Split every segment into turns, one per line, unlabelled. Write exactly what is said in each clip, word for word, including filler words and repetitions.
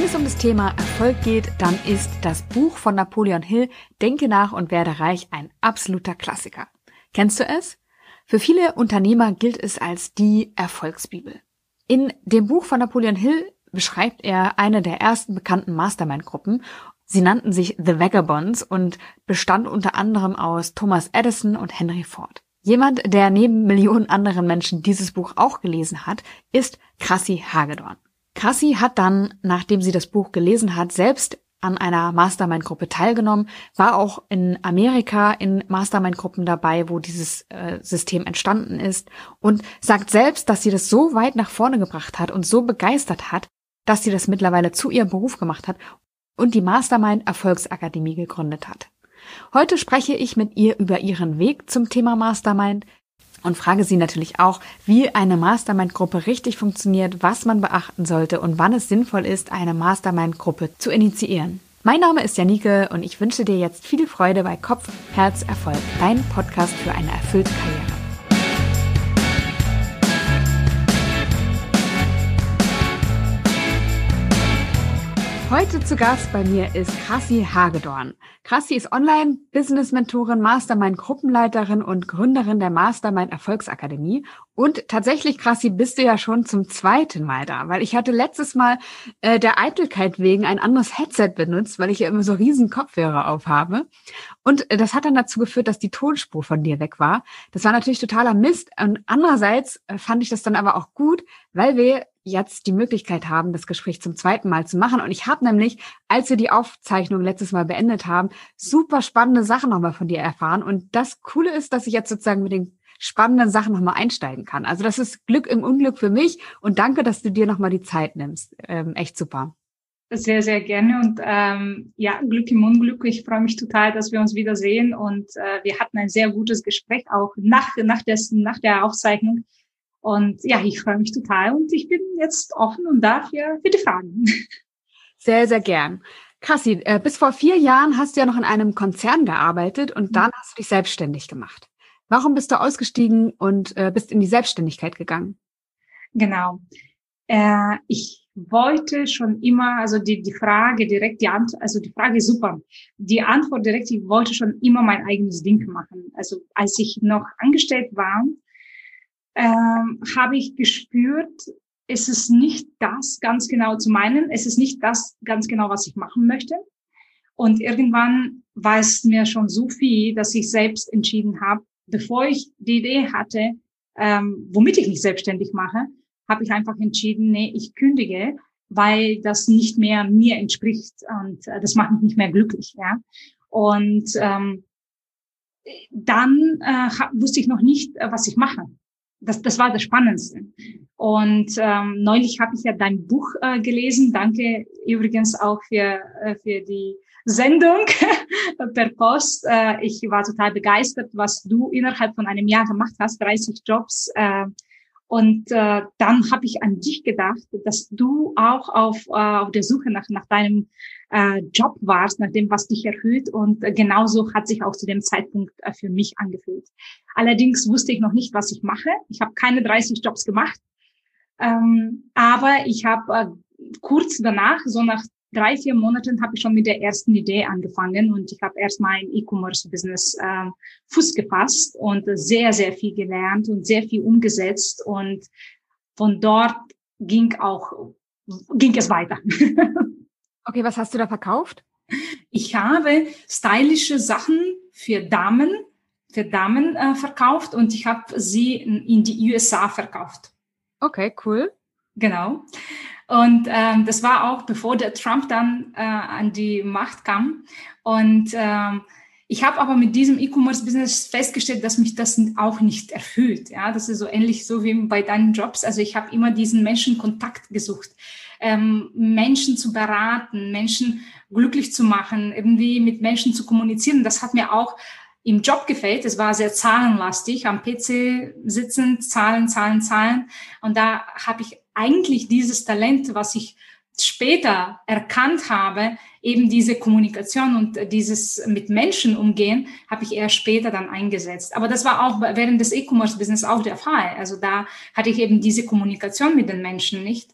es um das Thema Erfolg geht, dann ist das Buch von Napoleon Hill, Denke nach und werde reich, ein absoluter Klassiker. Kennst du es? Für viele Unternehmer gilt es als die Erfolgsbibel. In dem Buch von Napoleon Hill beschreibt er eine der ersten bekannten Mastermind-Gruppen. Sie nannten sich The Vagabonds und bestand unter anderem aus Thomas Edison und Henry Ford. Jemand, der neben Millionen anderen Menschen dieses Buch auch gelesen hat, ist Krassi Hagedorn. Krassi hat dann, nachdem sie das Buch gelesen hat, selbst an einer Mastermind-Gruppe teilgenommen, war auch in Amerika in Mastermind-Gruppen dabei, wo dieses äh, System entstanden ist und sagt selbst, dass sie das so weit nach vorne gebracht hat und so begeistert hat, dass sie das mittlerweile zu ihrem Beruf gemacht hat und die Mastermind Erfolgsakademie gegründet hat. Heute spreche ich mit ihr über ihren Weg zum Thema Mastermind und frage sie natürlich auch, wie eine Mastermind-Gruppe richtig funktioniert, was man beachten sollte und wann es sinnvoll ist, eine Mastermind-Gruppe zu initiieren. Mein Name ist Janike und ich wünsche dir jetzt viel Freude bei Kopf, Herz, Erfolg, dein Podcast für eine erfüllte Karriere. Heute zu Gast bei mir ist Krassi Hagedorn. Krassi ist Online-Business-Mentorin, Mastermind-Gruppenleiterin und Gründerin der Mastermind Erfolgsakademie. Und tatsächlich, Krassi, bist du ja schon zum zweiten Mal da, weil ich hatte letztes Mal äh, der Eitelkeit wegen ein anderes Headset benutzt, weil ich ja immer so riesen Kopfhörer aufhabe. Und äh, das hat dann dazu geführt, dass die Tonspur von dir weg war. Das war natürlich totaler Mist. Und andererseits äh, fand ich das dann aber auch gut, weil wir jetzt die Möglichkeit haben, das Gespräch zum zweiten Mal zu machen. Und ich habe nämlich, als wir die Aufzeichnung letztes Mal beendet haben, super spannende Sachen nochmal von dir erfahren. Und das Coole ist, dass ich jetzt sozusagen mit den spannenden Sachen nochmal einsteigen kann. Also das ist Glück im Unglück für mich. Und danke, dass du dir nochmal die Zeit nimmst. Ähm, echt super.
Sehr, sehr gerne. Und ähm, ja, Glück im Unglück. Ich freue mich total, dass wir uns wiedersehen. Und äh, wir hatten ein sehr gutes Gespräch, auch nach, nach, dessen, nach der Aufzeichnung. Und ja, ich freue mich total und ich bin jetzt offen und da für, für die Fragen.
Sehr, sehr gern. Krassi, äh, bis vor vier Jahren hast du ja noch in einem Konzern gearbeitet und dann hast du dich selbstständig gemacht. Warum bist du ausgestiegen und äh, bist in die Selbstständigkeit gegangen?
Genau. Äh, ich wollte schon immer, also die, die Frage direkt, die Antwort, also die Frage ist super. Die Antwort direkt, ich wollte schon immer mein eigenes Ding machen. Also als ich noch angestellt war, Ähm, habe ich gespürt, es ist nicht das ganz genau zu meinen, es ist nicht das ganz genau, was ich machen möchte. Und irgendwann war es mir schon so viel, dass ich selbst entschieden habe, bevor ich die Idee hatte, ähm, womit ich mich selbstständig mache, habe ich einfach entschieden, nee, ich kündige, weil das nicht mehr mir entspricht und äh, das macht mich nicht mehr glücklich. Ja. Und ähm, dann äh, wusste ich noch nicht, äh, was ich mache. Das, das war das Spannendste. Und ähm, neulich habe ich ja dein Buch äh, gelesen. Danke übrigens auch für äh, für die Sendung per Post. Äh, ich war total begeistert, was du innerhalb von einem Jahr gemacht hast, dreißig Jobs. Äh, und äh, dann habe ich an dich gedacht, dass du auch auf äh, auf der Suche nach nach deinem äh, Job warst, nach dem, was dich erfüllt. Und äh, genauso hat sich auch zu dem Zeitpunkt äh, für mich angefühlt. Allerdings wusste ich noch nicht, was ich mache. Ich habe keine dreißig Jobs gemacht. Ähm, aber ich habe äh, kurz danach, so nach drei, vier Monaten, habe ich schon mit der ersten Idee angefangen. Und ich habe erst mal ein E-Commerce-Business äh, Fuß gefasst und äh, sehr, sehr viel gelernt und sehr viel umgesetzt. Und von dort ging auch, ging es weiter.
Okay, was hast du da verkauft?
Ich habe stylische Sachen für Damen, für Damen äh, verkauft und ich habe sie in, in die U S A verkauft.
Okay, cool.
Genau. Und ähm, das war auch, bevor der Trump dann äh, an die Macht kam. Und ähm, ich habe aber mit diesem E-Commerce-Business festgestellt, dass mich das auch nicht erfüllt. Ja, das ist so ähnlich so wie bei deinen Jobs. Also ich habe immer diesen Menschenkontakt gesucht, ähm, Menschen zu beraten, Menschen glücklich zu machen, irgendwie mit Menschen zu kommunizieren. Das hat mir auch im Job gefällt. Es war sehr zahlenlastig, am P C sitzend, Zahlen, Zahlen, Zahlen. Und da habe ich eigentlich dieses Talent, was ich später erkannt habe, eben diese Kommunikation und dieses mit Menschen umgehen, habe ich eher später dann eingesetzt. Aber das war auch während des E-Commerce-Business auch der Fall. Also da hatte ich eben diese Kommunikation mit den Menschen nicht.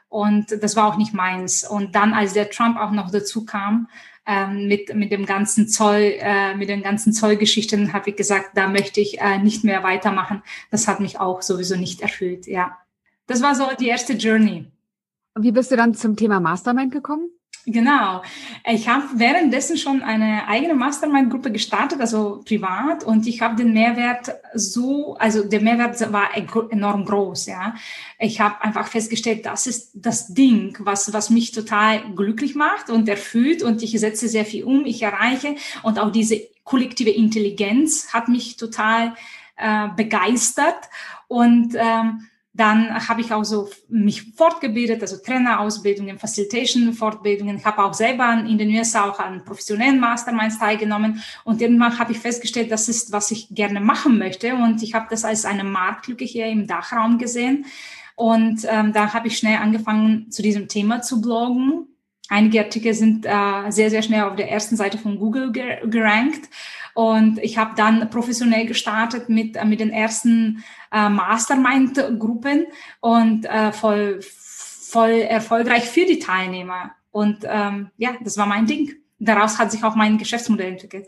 Und das war auch nicht meins. Und dann, als der Trump auch noch dazu kam, ähm, mit, mit dem ganzen Zoll, äh, mit den ganzen Zollgeschichten, habe ich gesagt, da möchte ich äh, nicht mehr weitermachen. Das hat mich auch sowieso nicht erfüllt, ja. Das war so die erste Journey.
Und wie bist du dann zum Thema Mastermind gekommen?
Genau. Ich habe währenddessen schon eine eigene Mastermind-Gruppe gestartet, also privat, und ich habe den Mehrwert so, also der Mehrwert war enorm groß, ja. Ich habe einfach festgestellt, das ist das Ding, was was mich total glücklich macht und erfüllt, und ich setze sehr viel um, ich erreiche, und auch diese kollektive Intelligenz hat mich total äh, begeistert, und ähm, dann habe ich auch so mich fortgebildet, also Trainerausbildungen, Facilitation-Fortbildungen. Ich habe auch selber in den U S A auch an professionellen Masterminds teilgenommen. Und irgendwann habe ich festgestellt, das ist, was ich gerne machen möchte. Und ich habe das als eine Marktlücke hier im Dachraum gesehen. Und ähm, da habe ich schnell angefangen, zu diesem Thema zu bloggen. Einige Artikel sind äh, sehr, sehr schnell auf der ersten Seite von Google ger- gerankt. Und ich habe dann professionell gestartet mit, äh, mit den ersten äh, Mastermind-Gruppen und äh, voll, voll erfolgreich für die Teilnehmer. Und ähm, ja, das war mein Ding. Daraus hat sich auch mein Geschäftsmodell entwickelt.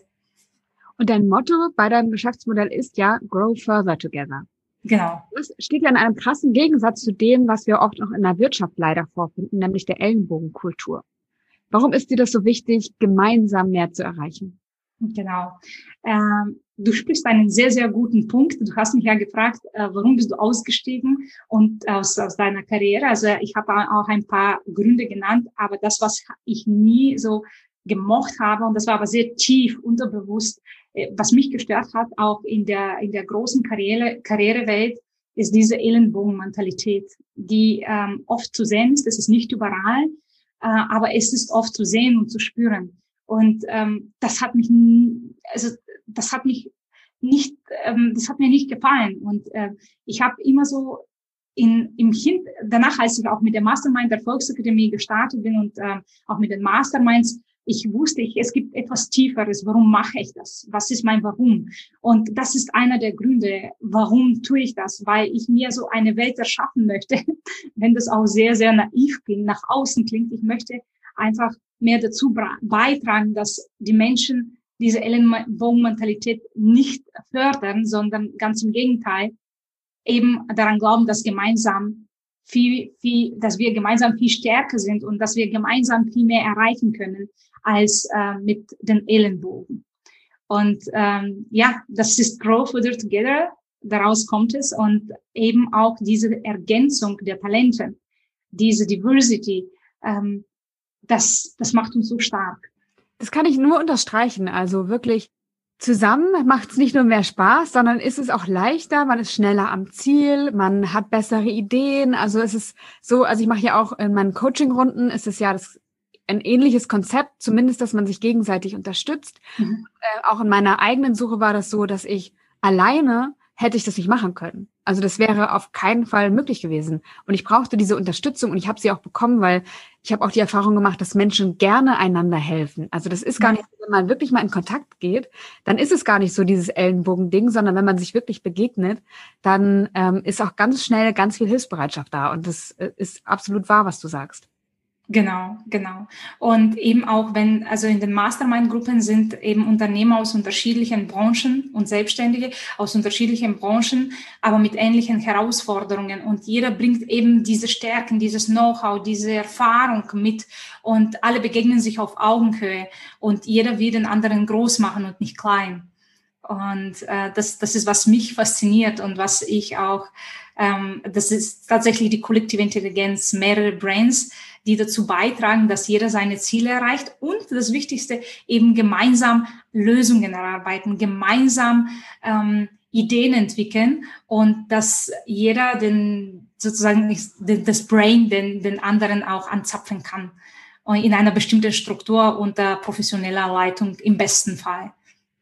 Und dein Motto bei deinem Geschäftsmodell ist ja Grow Further Together.
Genau.
Das steht ja in einem krassen Gegensatz zu dem, was wir oft noch in der Wirtschaft leider vorfinden, nämlich der Ellenbogenkultur. Warum ist dir das so wichtig, gemeinsam mehr zu erreichen?
Genau. Ähm, du sprichst einen sehr, sehr guten Punkt. Du hast mich ja gefragt, äh, warum bist du ausgestiegen und aus, aus deiner Karriere. Also ich habe auch ein paar Gründe genannt, aber das, was ich nie so gemocht habe, und das war aber sehr tief unterbewusst, äh, was mich gestört hat, auch in der in der großen Karriere Karrierewelt, ist diese Ellenbogenmentalität, die ähm, oft zu sehen ist. Das ist nicht überall, äh, aber es ist oft zu sehen und zu spüren. Und ähm, das hat mich, also das hat mich nicht, ähm, das hat mir nicht gefallen. Und äh, ich habe immer so in im Hin danach, als ich auch mit der Mastermind der Volksakademie gestartet bin und äh, auch mit den Masterminds, ich wusste, ich, es gibt etwas Tieferes. Warum mache ich das? Was ist mein Warum? Und das ist einer der Gründe, warum tue ich das? Weil ich mir so eine Welt erschaffen möchte, wenn das auch sehr, sehr naiv klingt, nach außen klingt. Ich möchte einfach mehr dazu beitragen, dass die Menschen diese Ellenbogenmentalität nicht fördern, sondern ganz im Gegenteil eben daran glauben, dass gemeinsam viel, viel, dass wir gemeinsam viel stärker sind und dass wir gemeinsam viel mehr erreichen können als äh, mit den Ellenbogen. Und ähm, ja, das ist Grow Further Together, daraus kommt es, und eben auch diese Ergänzung der Talente, diese Diversity, ähm, Das, das macht uns so stark.
Das kann ich nur unterstreichen. Also wirklich, zusammen macht es nicht nur mehr Spaß, sondern ist es auch leichter, man ist schneller am Ziel, man hat bessere Ideen. Also es ist so, also ich mache ja auch in meinen Coaching-Runden, ist es ja das, ein ähnliches Konzept, zumindest, dass man sich gegenseitig unterstützt. Mhm. Äh, auch in meiner eigenen Suche war das so, dass ich alleine hätte ich das nicht machen können. Also das wäre auf keinen Fall möglich gewesen. Und ich brauchte diese Unterstützung, und ich habe sie auch bekommen, weil ich habe auch die Erfahrung gemacht, dass Menschen gerne einander helfen. Also das ist gar nicht, wenn man wirklich mal in Kontakt geht, dann ist es gar nicht so dieses Ellenbogen-Ding, sondern wenn man sich wirklich begegnet, dann ähm, ist auch ganz schnell ganz viel Hilfsbereitschaft da. Und das äh, ist absolut wahr, was du sagst.
Genau, genau. Und eben auch wenn, also in den Mastermind-Gruppen sind eben Unternehmer aus unterschiedlichen Branchen und Selbstständige aus unterschiedlichen Branchen, aber mit ähnlichen Herausforderungen. Und jeder bringt eben diese Stärken, dieses Know-how, diese Erfahrung mit, und alle begegnen sich auf Augenhöhe, und jeder will den anderen groß machen und nicht klein. Und äh, das, das ist, was mich fasziniert und was ich auch, ähm, das ist tatsächlich die kollektive Intelligenz, mehrere Brains, die dazu beitragen, dass jeder seine Ziele erreicht, und das Wichtigste, eben gemeinsam Lösungen erarbeiten, gemeinsam ähm, Ideen entwickeln, und dass jeder den sozusagen das Brain den, den anderen auch anzapfen kann, und in einer bestimmten Struktur unter professioneller Leitung im besten Fall.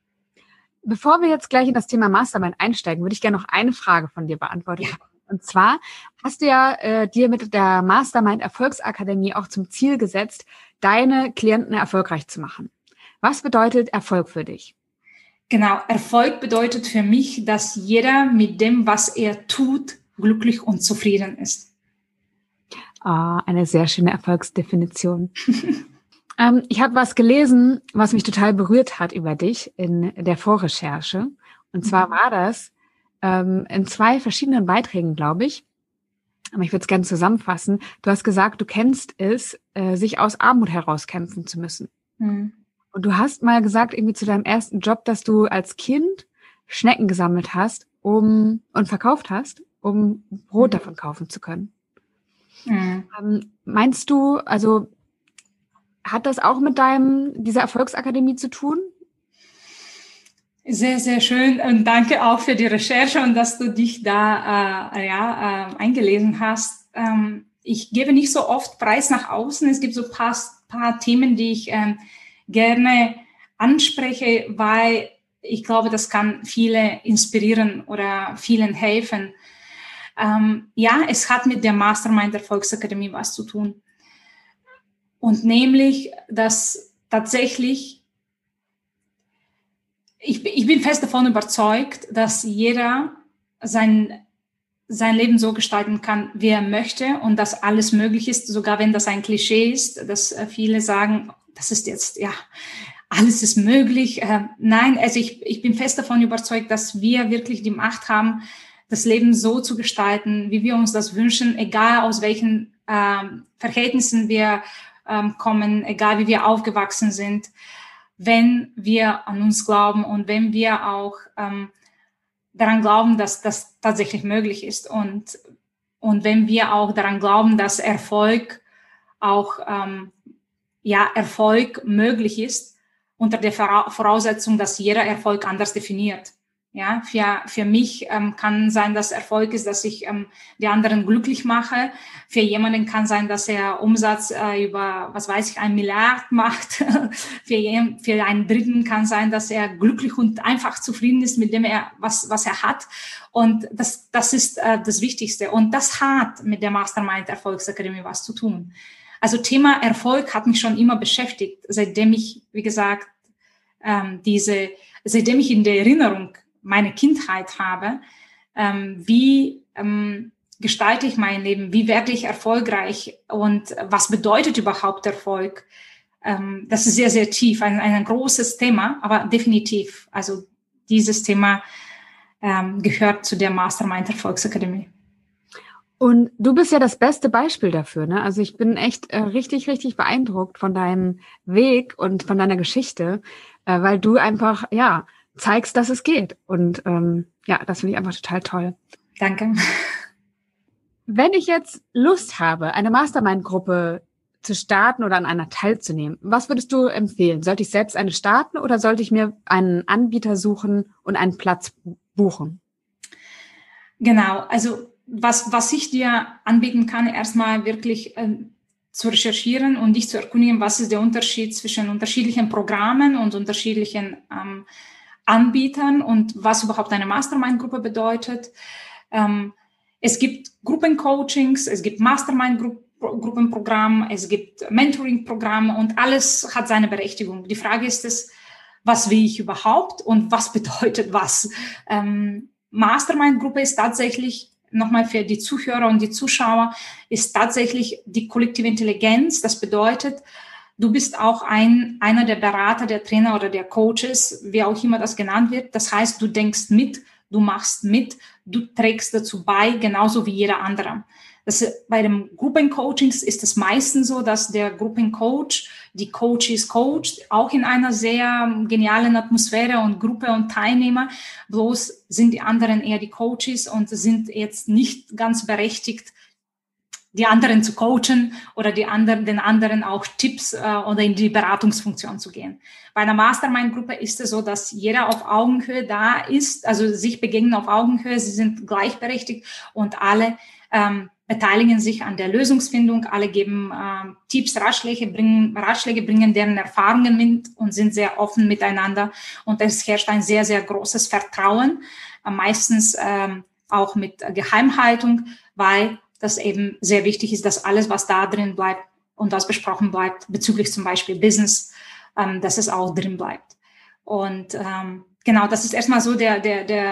Bevor wir jetzt gleich in das Thema Mastermind einsteigen, würde ich gerne noch eine Frage von dir beantworten. Ja. Und zwar hast du ja äh, dir mit der Mastermind Erfolgsakademie auch zum Ziel gesetzt, deine Klienten erfolgreich zu machen. Was bedeutet Erfolg für dich?
Genau, Erfolg bedeutet für mich, dass jeder mit dem, was er tut, glücklich und zufrieden ist.
Ah, eine sehr schöne Erfolgsdefinition. ähm, ich habe was gelesen, was mich total berührt hat über dich in der Vorrecherche. Und zwar war das ähm, in zwei verschiedenen Beiträgen, glaube ich. Aber ich würde es gerne zusammenfassen. Du hast gesagt, du kennst es, äh, sich aus Armut herauskämpfen zu müssen.
Mhm.
Und du hast mal gesagt, irgendwie zu deinem ersten Job, dass du als Kind Schnecken gesammelt hast, um und verkauft hast, um Brot davon kaufen zu können.
Mhm.
Ähm, meinst du, also hat das auch mit deinem dieser Erfolgsakademie zu tun?
Sehr, sehr schön und danke auch für die Recherche und dass du dich da äh, ja, äh, eingelesen hast. Ähm, ich gebe nicht so oft Preis nach außen. Es gibt so ein paar, paar Themen, die ich ähm, gerne anspreche, weil ich glaube, das kann viele inspirieren oder vielen helfen. Ähm, ja, es hat mit der Mastermind der Volksakademie was zu tun. Und nämlich, dass tatsächlich, ich, ich bin fest davon überzeugt, dass jeder sein, sein Leben so gestalten kann, wie er möchte und dass alles möglich ist, sogar wenn das ein Klischee ist, dass viele sagen, das ist jetzt, ja, alles ist möglich. Äh, nein, also ich, ich bin fest davon überzeugt, dass wir wirklich die Macht haben, das Leben so zu gestalten, wie wir uns das wünschen, egal aus welchen ähm, Verhältnissen wir ähm, kommen, egal wie wir aufgewachsen sind, wenn wir an uns glauben und wenn wir auch ähm, daran glauben, dass das tatsächlich möglich ist und, und wenn wir auch daran glauben, dass Erfolg auch ähm, ja, Erfolg möglich ist, unter der Voraussetzung, dass jeder Erfolg anders definiert. Ja, für, für mich ähm, kann sein, dass Erfolg ist, dass ich ähm, die anderen glücklich mache. Für jemanden kann sein, dass er Umsatz äh, über, was weiß ich, ein Milliard macht. für, jeden, für einen Dritten kann sein, dass er glücklich und einfach zufrieden ist mit dem, er, was, was er hat. Und das, das ist äh, das Wichtigste. Und das hat mit der Mastermind Erfolgsakademie was zu tun. Also Thema Erfolg hat mich schon immer beschäftigt, seitdem ich, wie gesagt, ähm, diese, seitdem ich in der Erinnerung meine Kindheit habe, ähm, wie ähm, gestalte ich mein Leben, wie werde ich erfolgreich und was bedeutet überhaupt Erfolg? Ähm, das ist sehr, sehr tief, ein, ein großes Thema, aber definitiv, also dieses Thema ähm, gehört zu der Mastermind Erfolgsakademie.
Und du bist ja das beste Beispiel dafür, ne? Also ich bin echt äh, richtig, richtig beeindruckt von deinem Weg und von deiner Geschichte, äh, weil du einfach, ja, zeigst, dass es geht. Und ähm, ja, das finde ich einfach total toll.
Danke.
Wenn ich jetzt Lust habe, eine Mastermind-Gruppe zu starten oder an einer teilzunehmen, was würdest du empfehlen? Sollte ich selbst eine starten oder sollte ich mir einen Anbieter suchen und einen Platz buchen?
Genau, also was, was ich dir anbieten kann, erstmal wirklich ähm, zu recherchieren und dich zu erkundigen, was ist der Unterschied zwischen unterschiedlichen Programmen und unterschiedlichen ähm, Anbietern und was überhaupt eine Mastermind-Gruppe bedeutet. Ähm, es gibt Gruppencoachings, es gibt Mastermind-Gruppenprogramme, es gibt Mentoring-Programme und alles hat seine Berechtigung. Die Frage ist es, was will ich überhaupt und was bedeutet was? Ähm, Mastermind-Gruppe ist tatsächlich, nochmal für die Zuhörer und die Zuschauer, ist tatsächlich die kollektive Intelligenz. Das bedeutet, du bist auch ein, einer der Berater, der Trainer oder der Coaches, wie auch immer das genannt wird. Das heißt, du denkst mit, du machst mit, du trägst dazu bei, genauso wie jeder andere. Das, bei dem Gruppencoachings ist es meistens so, dass der Gruppencoach die Coaches coacht, auch in einer sehr genialen Atmosphäre und Gruppe und Teilnehmer. Bloß sind die anderen eher die Coaches und sind jetzt nicht ganz berechtigt, die anderen zu coachen oder die anderen, den anderen auch Tipps äh, oder in die Beratungsfunktion zu gehen. Bei einer Mastermind-Gruppe ist es so, dass jeder auf Augenhöhe da ist, also sich begegnen auf Augenhöhe, sie sind gleichberechtigt und alle ähm, beteiligen sich an der Lösungsfindung, alle geben äh, Tipps, Ratschläge, bringen, Ratschläge, bringen deren Erfahrungen mit und sind sehr offen miteinander. Und es herrscht ein sehr, sehr großes Vertrauen, äh, meistens äh, auch mit Geheimhaltung, weil das eben sehr wichtig ist, dass alles, was da drin bleibt und was besprochen bleibt, bezüglich zum Beispiel Business, ähm, dass es auch drin bleibt. Und ähm, genau, das ist erstmal so der, der, der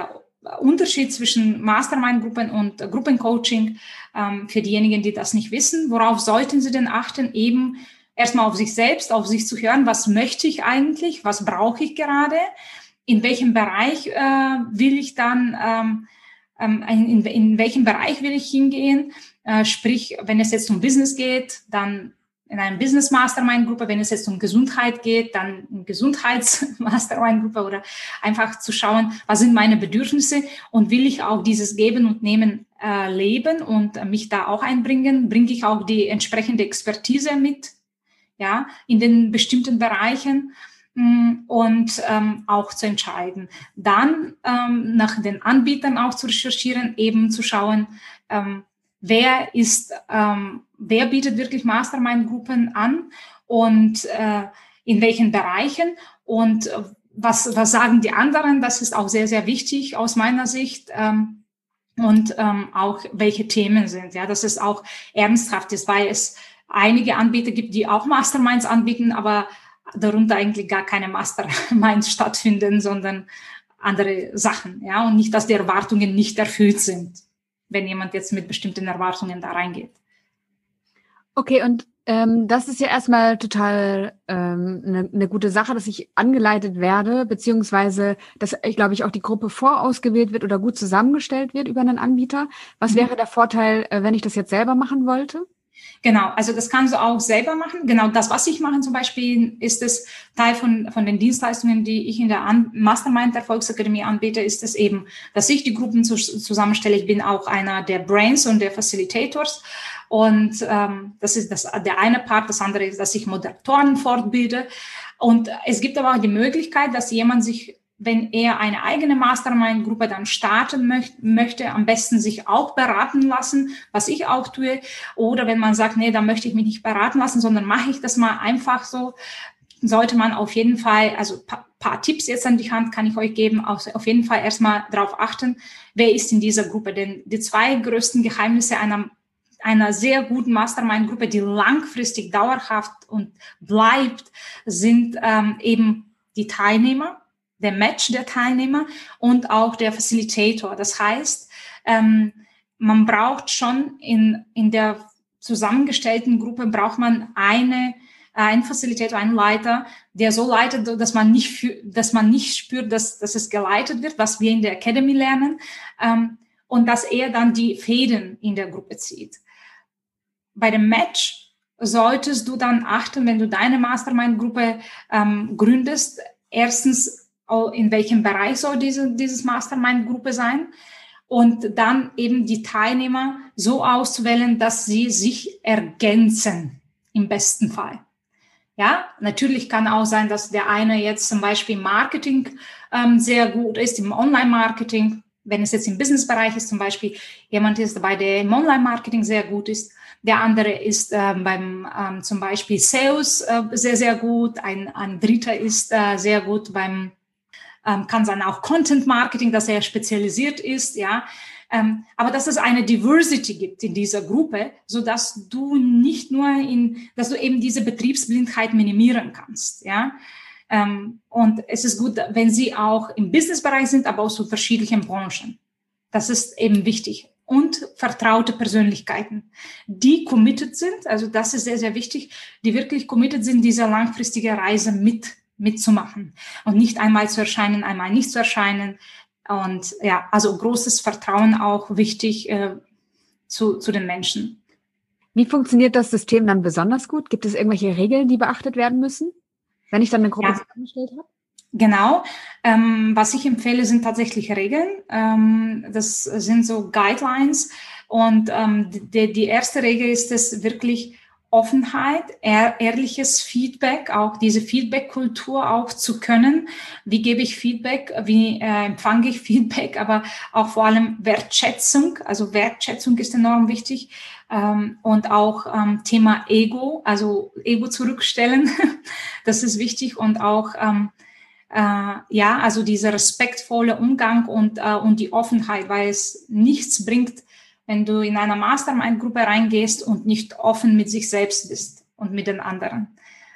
Unterschied zwischen Mastermind-Gruppen und äh, Gruppencoaching. Ähm, für diejenigen, die das nicht wissen, worauf sollten sie denn achten? Eben erstmal auf sich selbst, auf sich zu hören, was möchte ich eigentlich, was brauche ich gerade, in welchem Bereich äh, will ich dann, ähm, ähm, in, in welchem Bereich will ich hingehen, äh, sprich, wenn es jetzt um Business geht, dann in einer Business-Mastermind-Gruppe, wenn es jetzt um Gesundheit geht, dann eine Gesundheits-Mastermind-Gruppe oder einfach zu schauen, was sind meine Bedürfnisse und will ich auch dieses Geben und Nehmen äh, leben und äh, mich da auch einbringen, bringe ich auch die entsprechende Expertise mit, ja, in den bestimmten Bereichen mh, und ähm, auch zu entscheiden. Dann ähm, nach den Anbietern auch zu recherchieren, eben zu schauen, ähm, wer ist, ähm, wer bietet wirklich Mastermind-Gruppen an und äh, in welchen Bereichen und äh, was, was sagen die anderen? Das ist auch sehr, sehr wichtig aus meiner Sicht. Ähm, und ähm, auch welche Themen sind. Ja, dass es auch ernsthaft ist, weil es einige Anbieter gibt, die auch Masterminds anbieten, aber darunter eigentlich gar keine Masterminds stattfinden, sondern andere Sachen. Ja, und nicht, dass die Erwartungen nicht erfüllt sind, wenn jemand jetzt mit bestimmten Erwartungen da reingeht.
Okay, und ähm, das ist ja erstmal total ähm, eine, eine gute Sache, dass ich angeleitet werde, beziehungsweise dass, ich glaube ich, auch die Gruppe vorausgewählt wird oder gut zusammengestellt wird über einen Anbieter. Was mhm. wäre der Vorteil, äh, wenn ich das jetzt selber machen wollte?
Genau, also das kannst du auch selber machen. Genau das, was ich mache zum Beispiel, ist es Teil von, von den Dienstleistungen, die ich in der An- Mastermind der Erfolgsakademie anbiete, ist es eben, dass ich die Gruppen zu, zusammenstelle. Ich bin auch einer der Brains und der Facilitators. Und ähm, das ist das, der eine Part. Das andere ist, dass ich Moderatoren fortbilde. Und es gibt aber auch die Möglichkeit, dass jemand sich, wenn er eine eigene Mastermind-Gruppe dann starten möcht, möchte, am besten sich auch beraten lassen, was ich auch tue. Oder wenn man sagt, nee, da möchte ich mich nicht beraten lassen, sondern mache ich das mal einfach so, sollte man auf jeden Fall, also paar, paar Tipps jetzt an die Hand kann ich euch geben, auf, auf jeden Fall erstmal darauf achten, wer ist in dieser Gruppe. Denn die zwei größten Geheimnisse einer einer sehr guten Mastermind-Gruppe, die langfristig dauerhaft und bleibt, sind ähm, eben die Teilnehmer, der Match der Teilnehmer und auch der Facilitator. Das heißt, ähm, man braucht schon in, in der zusammengestellten Gruppe braucht man eine, einen Facilitator, einen Leiter, der so leitet, dass man nicht, für, dass man nicht spürt, dass, dass es geleitet wird, was wir in der Academy lernen, ähm, und dass er dann die Fäden in der Gruppe zieht. Bei dem Match solltest du dann achten, wenn du deine Mastermind-Gruppe ähm, gründest, erstens, in welchem Bereich soll diese dieses Mastermind-Gruppe sein und dann eben die Teilnehmer so auszuwählen, dass sie sich ergänzen, im besten Fall. Ja, natürlich kann auch sein, dass der eine jetzt zum Beispiel Marketing ähm, sehr gut ist, im Online-Marketing. Wenn es jetzt im Business-Bereich ist, zum Beispiel jemand ist dabei, der im Online-Marketing sehr gut ist. Der andere ist ähm, beim ähm, zum Beispiel Sales äh, sehr, sehr gut. Ein, ein Dritter ist äh, sehr gut beim, ähm, kann sein auch Content-Marketing, dass er spezialisiert ist, ja. Ähm, aber dass es eine Diversity gibt in dieser Gruppe, so dass du nicht nur in, dass du eben diese Betriebsblindheit minimieren kannst, ja. Ähm, und es ist gut, wenn sie auch im Businessbereich sind, aber aus unterschiedlichen Branchen. Das ist eben wichtig. Und vertraute Persönlichkeiten, die committed sind, also das ist sehr, sehr wichtig, die wirklich committed sind, diese langfristige Reise mit, mitzumachen und nicht einmal zu erscheinen, einmal nicht zu erscheinen. Und ja, also großes Vertrauen auch wichtig äh, zu, zu den Menschen.
Wie funktioniert das System dann besonders gut? Gibt es irgendwelche Regeln, die beachtet werden müssen, wenn ich dann eine Gruppe
ja.
zusammengestellt habe?
Genau. Ähm, was ich empfehle, sind tatsächlich Regeln. Ähm, das sind so Guidelines. Und ähm, die, die erste Regel ist es wirklich Offenheit, ehr, ehrliches Feedback, auch diese Feedback-Kultur auch zu können. Wie gebe ich Feedback? Wie äh, empfange ich Feedback? Aber auch vor allem Wertschätzung. Also Wertschätzung ist enorm wichtig. Ähm, und auch ähm, Thema Ego, also Ego zurückstellen. Das ist wichtig. Und auch ähm, Äh, ja, also dieser respektvolle Umgang und, äh, und die Offenheit, weil es nichts bringt, wenn du in einer Mastermind-Gruppe reingehst und nicht offen mit sich selbst bist und mit den anderen.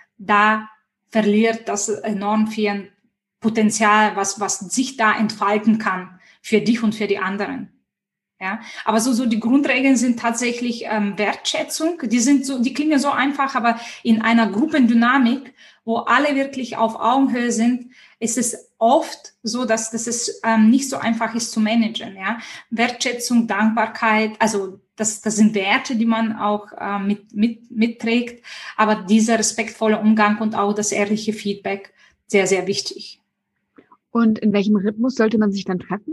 Da verliert das enorm viel Potenzial, was, was sich da entfalten kann, für dich und für die anderen. Ja, aber so, so die Grundregeln sind tatsächlich ähm, Wertschätzung. Die sind so, die klingen so einfach, aber in einer Gruppendynamik, wo alle wirklich auf Augenhöhe sind, ist es oft so, dass, dass es ähm, nicht so einfach ist zu managen. Ja, Wertschätzung, Dankbarkeit, also das, das sind Werte, die man auch äh, mit, mit, mitträgt. Aber dieser respektvolle Umgang und auch das ehrliche Feedback, sehr, sehr wichtig.
Und in welchem Rhythmus sollte man sich dann treffen?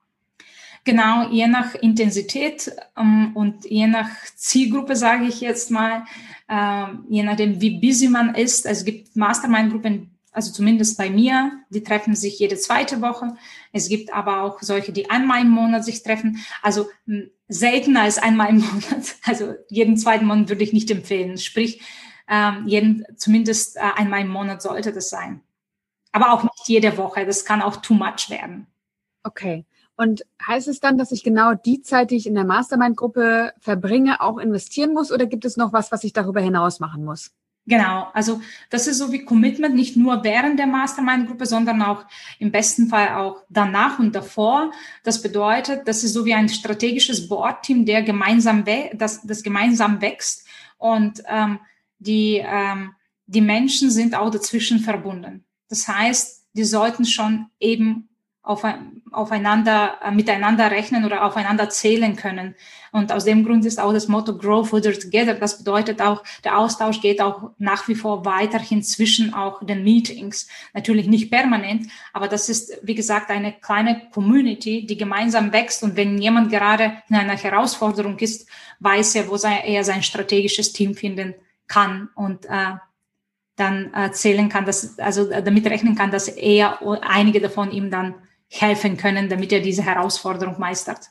Genau, je nach Intensität ähm, und je nach Zielgruppe, sage ich jetzt mal, äh, je nachdem, wie busy man ist. Also es gibt Mastermind-Gruppen, also zumindest bei mir, die treffen sich jede zweite Woche. Es gibt aber auch solche, die einmal im Monat sich treffen. Also mh, seltener als einmal im Monat. Also jeden zweiten Monat würde ich nicht empfehlen. Sprich, äh, jeden, zumindest äh, einmal im Monat sollte das sein. Aber auch nicht jede Woche. Das kann auch too much werden.
Okay. Und heißt es dann, dass ich genau die Zeit, die ich in der Mastermind-Gruppe verbringe, auch investieren muss? Oder gibt es noch was, was ich darüber hinaus machen muss?
Genau, also das ist so wie Commitment, nicht nur während der Mastermind-Gruppe, sondern auch im besten Fall auch danach und davor. Das bedeutet, das ist so wie ein strategisches Board-Team, der gemeinsam we- das, das gemeinsam wächst. Und ähm, die, ähm, die Menschen sind auch dazwischen verbunden. Das heißt, die sollten schon eben auf, aufeinander, äh, miteinander rechnen oder aufeinander zählen können. Und aus dem Grund ist auch das Motto Grow Further Together. Das bedeutet auch, der Austausch geht auch nach wie vor weiterhin zwischen auch den Meetings. Natürlich nicht permanent, aber das ist, wie gesagt, eine kleine Community, die gemeinsam wächst. Und wenn jemand gerade in einer Herausforderung ist, weiß er, wo er sein strategisches Team finden kann und äh, dann äh, zählen kann, dass, also damit rechnen kann, dass er einige davon ihm dann helfen können, damit er diese Herausforderung meistert.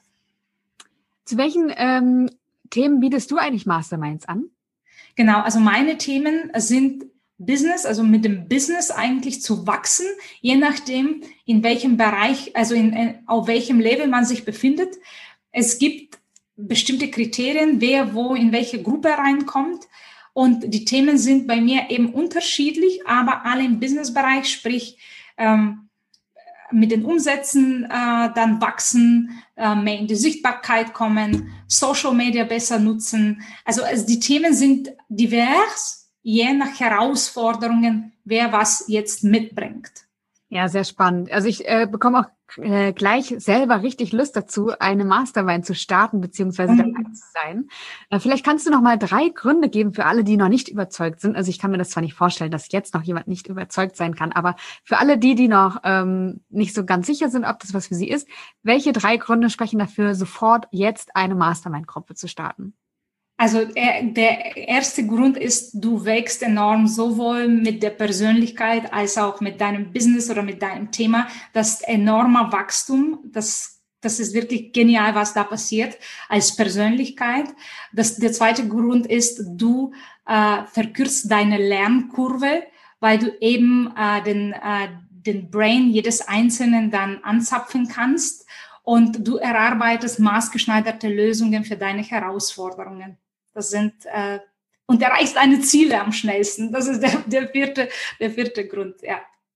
Zu welchen ähm, Themen bietest du eigentlich Masterminds an?
Genau, also meine Themen sind Business, also mit dem Business eigentlich zu wachsen, je nachdem, in welchem Bereich, also in, in, auf welchem Level man sich befindet. Es gibt bestimmte Kriterien, wer wo in welche Gruppe reinkommt. Und die Themen sind bei mir eben unterschiedlich, aber alle im Businessbereich, sprich ähm, mit den Umsätzen äh, dann wachsen, äh, mehr in die Sichtbarkeit kommen, Social Media besser nutzen. Also, also die Themen sind divers, je nach Herausforderungen, wer was jetzt mitbringt.
Ja, sehr spannend. Also ich äh, bekomme auch äh, gleich selber richtig Lust dazu, eine Mastermind zu starten beziehungsweise dabei
Mhm.
zu sein. Äh, vielleicht kannst du noch mal drei Gründe geben für alle, die noch nicht überzeugt sind. Also ich kann mir das zwar nicht vorstellen, dass jetzt noch jemand nicht überzeugt sein kann, aber für alle die, die noch ähm, nicht so ganz sicher sind, ob das was für sie ist, welche drei Gründe sprechen dafür, sofort jetzt eine Mastermind-Gruppe zu starten?
Also der, der erste Grund ist, du wächst enorm sowohl mit der Persönlichkeit als auch mit deinem Business oder mit deinem Thema. Das enorme Wachstum, das, das ist wirklich genial, was da passiert als Persönlichkeit. Das, der zweite Grund ist, du äh, verkürzt deine Lernkurve, weil du eben äh, den, äh, den Brain jedes Einzelnen dann anzapfen kannst und du erarbeitest maßgeschneiderte Lösungen für deine Herausforderungen. Das sind, äh, und erreichst deine Ziele am schnellsten. Das ist der, der vierte, der vierte Grund, ja.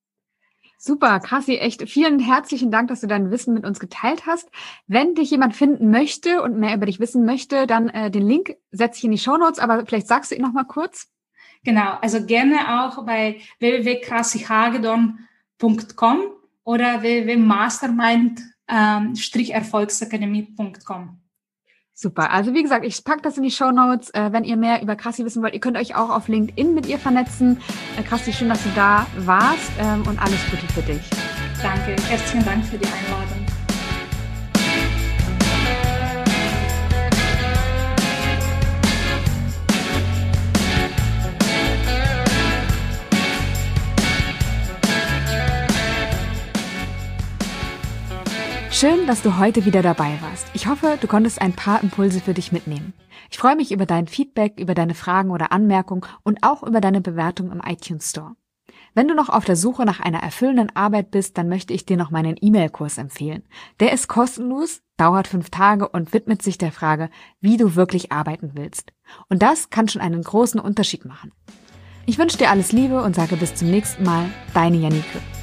Super, Kassi, echt vielen herzlichen Dank, dass du dein Wissen mit uns geteilt hast. Wenn dich jemand finden möchte und mehr über dich wissen möchte, dann äh, den Link setze ich in die Shownotes, aber vielleicht sagst du ihn noch mal kurz.
Genau, also gerne auch bei w w w punkt kassi hagedorn punkt com oder w w w punkt mastermind erfolgsakademie punkt com.
Super. Also wie gesagt, ich packe das in die Shownotes. Äh, wenn ihr mehr über Kassi wissen wollt, ihr könnt euch auch auf LinkedIn mit ihr vernetzen. Äh, Kassi, schön, dass du da warst ähm, und alles Gute für dich.
Danke. Herzlichen Dank für die Einladung.
Schön, dass du heute wieder dabei warst. Ich hoffe, du konntest ein paar Impulse für dich mitnehmen. Ich freue mich über dein Feedback, über deine Fragen oder Anmerkungen und auch über deine Bewertung im iTunes Store. Wenn du noch auf der Suche nach einer erfüllenden Arbeit bist, dann möchte ich dir noch meinen E-Mail-Kurs empfehlen. Der ist kostenlos, dauert fünf Tage und widmet sich der Frage, wie du wirklich arbeiten willst. Und das kann schon einen großen Unterschied machen. Ich wünsche dir alles Liebe und sage bis zum nächsten Mal, deine Janike.